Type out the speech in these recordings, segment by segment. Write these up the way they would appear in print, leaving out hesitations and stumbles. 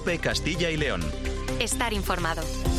COPE Castilla y León. Estar informado.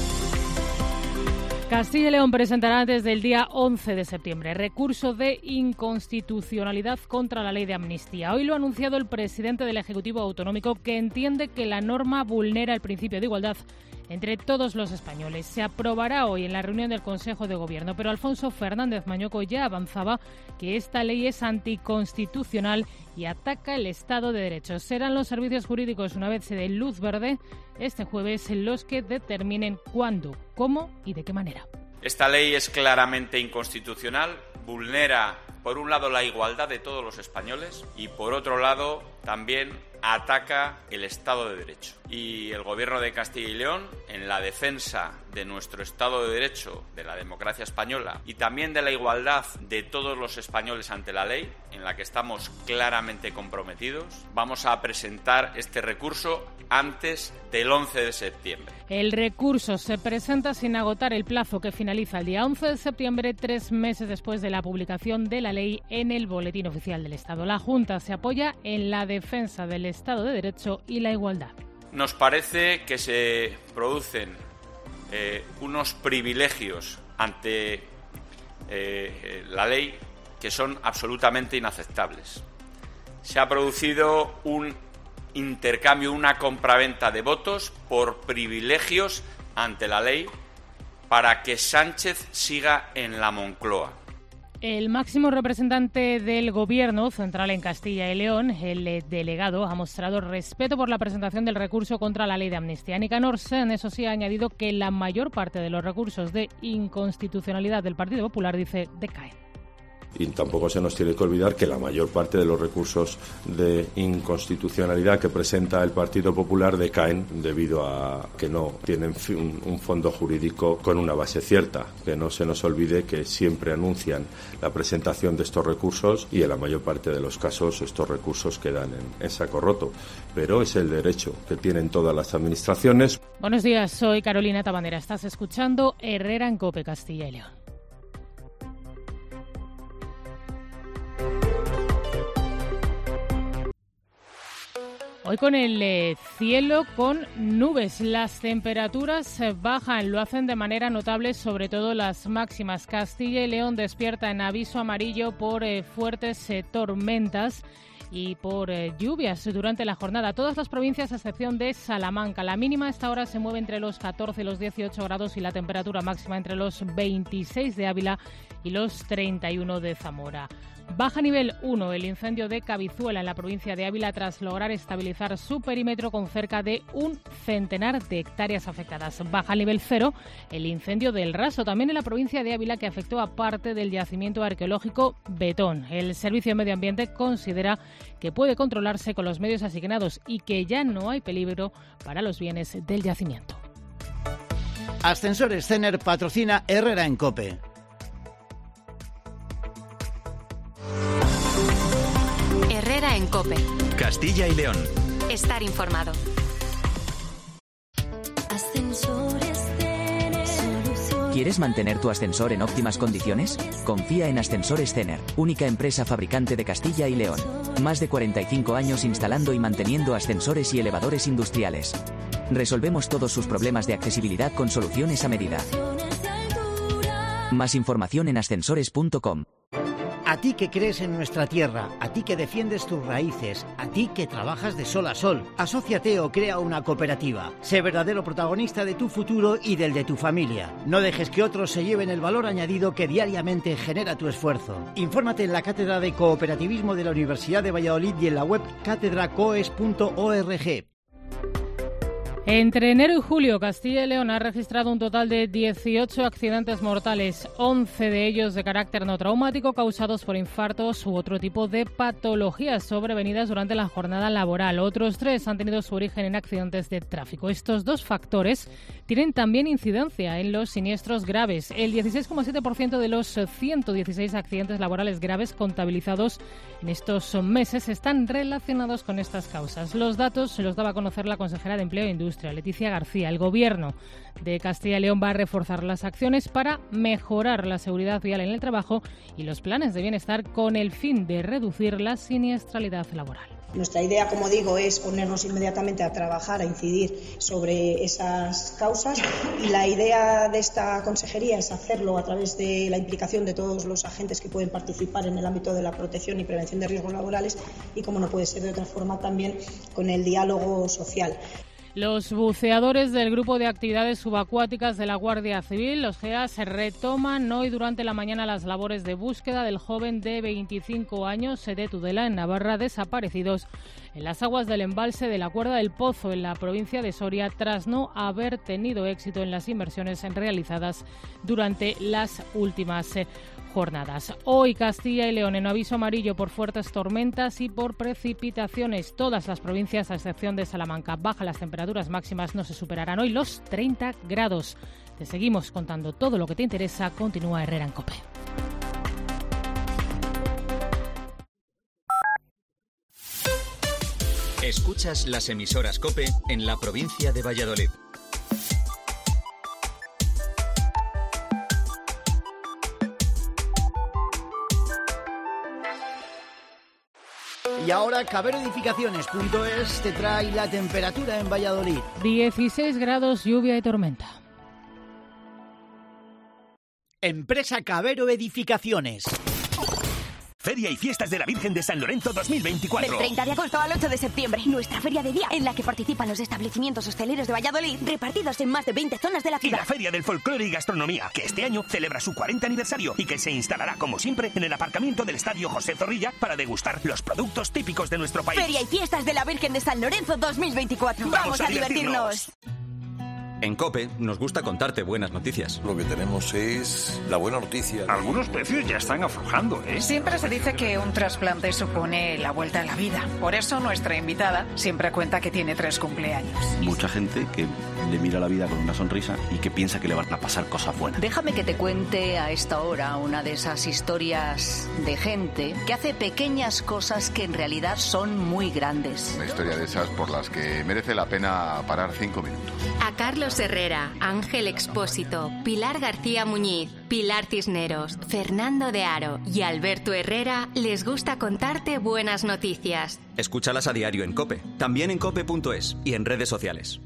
Castilla y León presentará desde el día 11 de septiembre recurso de inconstitucionalidad contra la ley de amnistía. Hoy lo ha anunciado el presidente del Ejecutivo Autonómico, que entiende que la norma vulnera el principio de igualdad entre todos los españoles. Se aprobará hoy en la reunión del Consejo de Gobierno, pero Alfonso Fernández Mañoco ya avanzaba que esta ley es anticonstitucional y ataca el Estado de Derecho. Serán los servicios jurídicos, una vez se dé luz verde este jueves, los que determinen cuándo, cómo y de qué manera. Esta ley es claramente inconstitucional, vulnera, por un lado, la igualdad de todos los españoles y, por otro lado, también ataca el Estado de Derecho. Y el Gobierno de Castilla y León, en la defensa de nuestro Estado de Derecho, de la democracia española y también de la igualdad de todos los españoles ante la ley, en la que estamos claramente comprometidos, vamos a presentar este recurso antes del 11 de septiembre. El recurso se presenta sin agotar el plazo, que finaliza el día 11 de septiembre, 3 meses después de la publicación de la ley en el Boletín Oficial del Estado. La Junta se apoya en la defensa del Estado de Derecho y la igualdad. Nos parece que se producen unos privilegios ante la ley que son absolutamente inaceptables. Se ha producido un intercambio, una compraventa de votos por privilegios ante la ley para que Sánchez siga en la Moncloa. El máximo representante del Gobierno central en Castilla y León, el delegado, ha mostrado respeto por la presentación del recurso contra la ley de amnistía. Nicanor Sen, eso sí, ha añadido que la mayor parte de los recursos de inconstitucionalidad del Partido Popular, dice, decaen. Y tampoco se nos tiene que olvidar que la mayor parte de los recursos de inconstitucionalidad que presenta el Partido Popular decaen debido a que no tienen un fondo jurídico con una base cierta. Que no se nos olvide que siempre anuncian la presentación de estos recursos y en la mayor parte de los casos estos recursos quedan en saco roto. Pero es el derecho que tienen todas las administraciones. Buenos días, soy Carolina Tabandera. Estás escuchando Herrera en COPE Castilla y León. Hoy con el cielo con nubes, las temperaturas bajan, lo hacen de manera notable, sobre todo las máximas. Castilla y León despierta en aviso amarillo por fuertes tormentas y por lluvias durante la jornada. Todas las provincias a excepción de Salamanca. La mínima a esta hora se mueve entre los 14 y los 18 grados y la temperatura máxima entre los 26 de Ávila y los 31 de Zamora. Baja nivel 1 el incendio de Cabizuela en la provincia de Ávila tras lograr estabilizar su perímetro con cerca de un centenar de hectáreas afectadas. Baja nivel 0 el incendio del Raso, también en la provincia de Ávila, que afectó a parte del yacimiento arqueológico Betón. El Servicio de Medio Ambiente considera que puede controlarse con los medios asignados y que ya no hay peligro para los bienes del yacimiento. Ascensores Cener patrocina Herrera en COPE. Herrera en COPE. Castilla y León. Estar informado. ¿Quieres mantener tu ascensor en óptimas condiciones? Confía en Ascensores Cener, única empresa fabricante de Castilla y León. Más de 45 años instalando y manteniendo ascensores y elevadores industriales. Resolvemos todos sus problemas de accesibilidad con soluciones a medida. Más información en ascensores.com. A ti que crees en nuestra tierra, a ti que defiendes tus raíces, a ti que trabajas de sol a sol, asóciate o crea una cooperativa. Sé verdadero protagonista de tu futuro y del de tu familia. No dejes que otros se lleven el valor añadido que diariamente genera tu esfuerzo. Infórmate en la Cátedra de Cooperativismo de la Universidad de Valladolid y en la web catedracoes.org. Entre enero y julio, Castilla y León ha registrado un total de 18 accidentes mortales, 11 de ellos de carácter no traumático, causados por infartos u otro tipo de patologías sobrevenidas durante la jornada laboral. Otros 3 han tenido su origen en accidentes de tráfico. Estos dos factores tienen también incidencia en los siniestros graves. El 16,7% de los 116 accidentes laborales graves contabilizados en estos meses están relacionados con estas causas. Los datos se los daba a conocer la consejera de Empleo e Industria, Leticia García. El Gobierno de Castilla y León va a reforzar las acciones para mejorar la seguridad vial en el trabajo y los planes de bienestar con el fin de reducir la siniestralidad laboral. Nuestra idea, como digo, es ponernos inmediatamente a trabajar, a incidir sobre esas causas, y la idea de esta consejería es hacerlo a través de la implicación de todos los agentes que pueden participar en el ámbito de la protección y prevención de riesgos laborales y, como no puede ser de otra forma, también con el diálogo social. Los buceadores del Grupo de Actividades Subacuáticas de la Guardia Civil, los GEAS, retoman hoy durante la mañana las labores de búsqueda del joven de 25 años de Tudela, en Navarra, desaparecidos en las aguas del embalse de la Cuerda del Pozo, en la provincia de Soria, tras no haber tenido éxito en las inversiones realizadas durante las últimas jornadas. Hoy Castilla y León en aviso amarillo por fuertes tormentas y por precipitaciones. Todas las provincias, a excepción de Salamanca, bajan las temperaturas máximas, no se superarán hoy los 30 grados. Te seguimos contando todo lo que te interesa. Continúa Herrera en COPE. Escuchas las emisoras COPE en la provincia de Valladolid. Y ahora caberoedificaciones.es te trae la temperatura en Valladolid. 16 grados, lluvia y tormenta. Empresa Cabero Edificaciones. Feria y Fiestas de la Virgen de San Lorenzo 2024. Del 30 de agosto al 8 de septiembre, nuestra feria de día, en la que participan los establecimientos hosteleros de Valladolid, repartidos en más de 20 zonas de la ciudad. Y la Feria del Folclore y Gastronomía, que este año celebra su 40 aniversario y que se instalará, como siempre, en el aparcamiento del Estadio José Zorrilla para degustar los productos típicos de nuestro país. Feria y Fiestas de la Virgen de San Lorenzo 2024. ¡Vamos a divertirnos! En COPE nos gusta contarte buenas noticias. Lo que tenemos es la buena noticia. Algunos precios ya están aflojando, ¿eh? Siempre se dice que un trasplante supone la vuelta a la vida. Por eso nuestra invitada siempre cuenta que tiene 3 cumpleaños. Mucha gente que le mira la vida con una sonrisa y que piensa que le van a pasar cosas buenas. Déjame que te cuente a esta hora una de esas historias de gente que hace pequeñas cosas que en realidad son muy grandes. Una historia de esas por las que merece la pena parar 5 minutos. A Carlos Herrera, Ángel Expósito, Pilar García Muñiz, Pilar Cisneros, Fernando de Aro y Alberto Herrera les gusta contarte buenas noticias. Escúchalas a diario en COPE, también en cope.es y en redes sociales.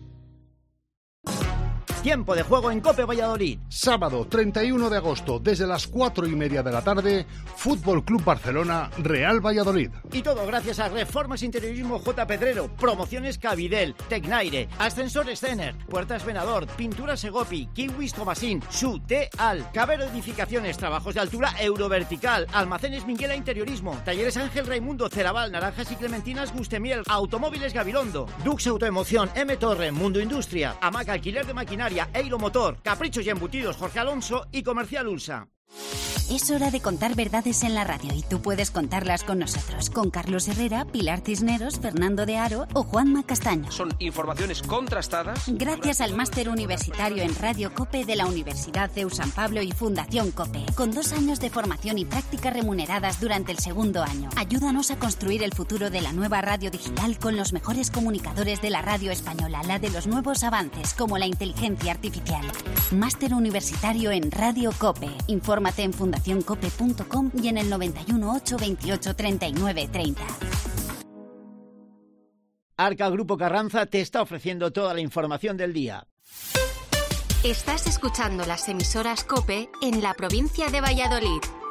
Tiempo de juego en COPE Valladolid. Sábado 31 de agosto, desde las 4:30 de la tarde, Fútbol Club Barcelona, Real Valladolid. Y todo gracias a Reformas Interiorismo J. Pedrero, Promociones Cavidel, Tecnaire, Ascensores Zener, Puertas Venador, Pintura Segopi, Kiwis Tomasín, Su, Al, Cabero Edificaciones, Trabajos de Altura Eurovertical, Almacenes Minguela Interiorismo, Talleres Ángel Raimundo, Ceraval, Naranjas y Clementinas Gustemiel, Automóviles Gabilondo, Dux Autoemoción, M Torre, Mundo Industria, Hamaca Alquiler de Maquinaria, Eiro Motor, Caprichos y Embutidos Jorge Alonso y Comercial Ulsa. Es hora de contar verdades en la radio y tú puedes contarlas con nosotros, con Carlos Herrera, Pilar Cisneros, Fernando de Aro o Juanma Castaño. Son informaciones contrastadas. Gracias al máster universitario en Radio COPE de la Universidad CEU San Pablo y Fundación COPE, con 2 años de formación y prácticas remuneradas durante el segundo año. Ayúdanos a construir el futuro de la nueva radio digital con los mejores comunicadores de la radio española, la de los nuevos avances como la inteligencia artificial. Máster universitario en Radio COPE. Infórmate en fundacioncope.com y en el 91 828 39 30. Arca Grupo Carranza te está ofreciendo toda la información del día. Estás escuchando las emisoras COPE en la provincia de Valladolid.